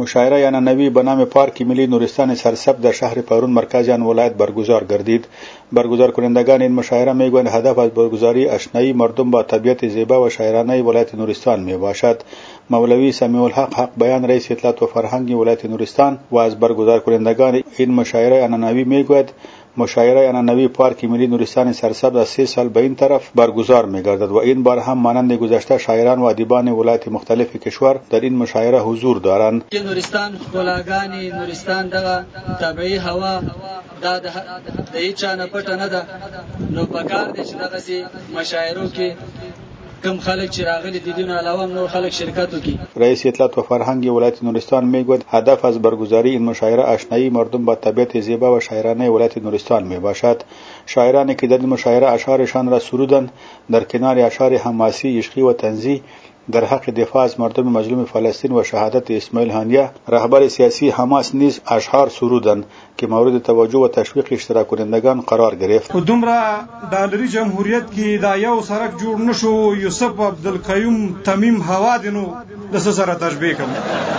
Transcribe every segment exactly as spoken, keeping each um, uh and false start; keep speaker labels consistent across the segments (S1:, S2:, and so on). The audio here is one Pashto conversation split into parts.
S1: مشاعره یننوی به نام پارک ملی نورستان سرسبز در شهر پارون مرکز آن ولایت برگزار گردید. برگزار کنندگان این مشاعره میگویند هدف از برگزاری آشنایی مردم با طبیعت زیبا و شاعرانه ولایت نورستان می باشد. مولوی سمیع الحق حق بیان رئیس اطلاعات و فرهنگ ولایت نورستان و از برگزار کنندگان این مشاعره یننوی میگوید مشاعره یننوی پارک ملی نورستان سرسبز از سه سال به این طرف برگزار می‌گردد و این بار هم مانند گذشته شاعران و ادیبان ولایت مختلف کشور در این مشاعره حضور دارند.
S2: نورستان خلاګانی نورستان دغه طبيعي هوا دا د هیڅ نه پټ نه ده نو پکار دي چې دغه سي مشاعرو کې کم خلک چې راغلي دي دونه علاوه نور خلک شرکت وکړي.
S1: رئیس اطلاعات و فرهنگ ولایت نورستان میگوید هدف از برگزاری این مشاعره آشنایی مردم با طبیعت زیبا و شاعرانه ولایت نورستان می باشد. شاعرانی که در این مشاعره اشعارشان را سرودند در کنار اشعار حماسی، عشقی و طنزی در حق دفاع از مردم مظلوم فلسطین و شهادت اسماعیل هانیه رهبر سیاسی حماس نیز اشعار سرودند که مورد توجه و تشویق اشتراک کنندگان قرار گرفت.
S3: دومره دالری جمهوریت کې دا یو سرک جوړ نشو یوسف عبدالقیوم تمیم هوا دینو د سره تشبیه کوم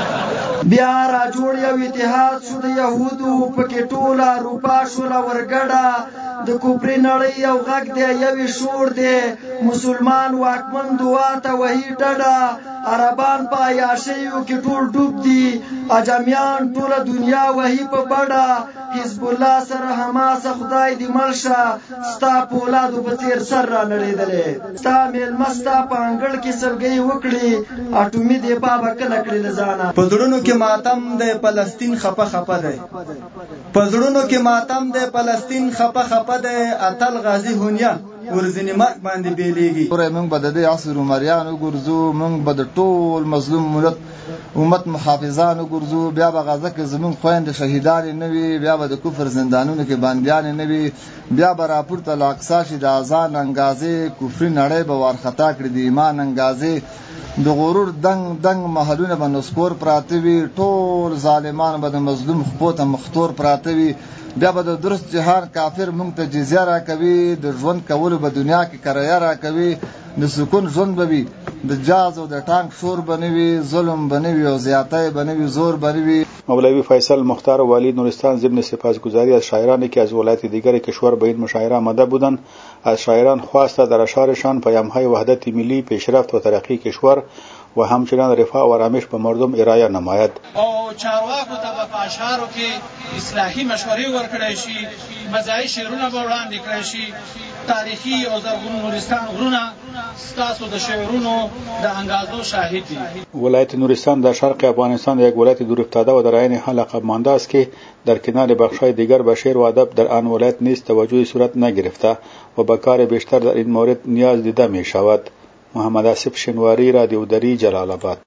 S4: بیا را جوړ یو اتحاد شو د يهودو پکې ټوله اروپا شوله ورګډه د کوپری نړۍ یو غږ دی یو شور دی مسلمان واکمن دعا ته وਹੀ ډډه عربان په عیاشیو کې ټول ډوب دي اجامیان ټوله دنیا وਹੀ په بډه حزب الله سره حماس خدای دې مرشه ستا په اولادو په تیر سر را نړېدلې ستا میلمه ستا په انګړ کې سلګۍ وکړي اټومي دې پابه کله کړې له ځانه
S5: په زړونو کې ماتم د فلسطین خپه خپه دی په زړونو کې ماتم د فلسطین خپه خپه دی اتل غازی هونیا ورځنی مرګ باندې بیلیږي
S6: ورې موږ به د دې عصر عمریان وګرځو موږ به د ټول مظلوم ملت امت محافظان وګرځو بیا به غزه کې زمون خويند شهیدان نه وي بیا به د کفر زندانونو کې بنديان نه وي بیا به راپورته لاقصا شي د اذان انګازې کفر نړۍ به ورخطا کړي د ایمان انګازې د غرور دنګ دنګ محلونه به نسکور پراته وي ټول ظالمان به د مظلوم خپوته مختور پراته وي بیا به د درست جهان کافر مونږ ته جزیه را کوي د ژوند کولو به دنیا کې کرایه را کوي د سکون ژوند به وي د جاز او د ټانک شور بنوي ظلم بنوي او زیاتای بنوي زور بنوي.
S1: مولوی فیصل مختار والی نورستان ضمن سپاسگزاری از شاعرانی که از ولایت دیگر کشور به این مشاعره آمده بودند از شاعران خواست در اشعارشان پیام‌های وحدت ملی پیشرفت و ترقی کشور و همچنان رفاه و آرامش به مردم ارائه نماید.
S7: او چارواکو ته په اشعارو کې اصلاحي مشورې ورکړې شي مزایي شعرونه به وړاندې کړی شي تاریخي او زرغون نورستان غرونه ستاسو د شعرونو د انګازو شاهد دي.
S1: ولایت نورستان در شرق افغانستان یک ولایت دور افتاده و در عین حال لقب مانده است که در کنار بخش‌های دیگر به شعر و ادب در آن ولایت نیز توجهی صورت نگرفته و به کار بیشتر در این مورد نیاز دیده می شود. محمد آصف شنواری، رادیو دری، جلال آباد.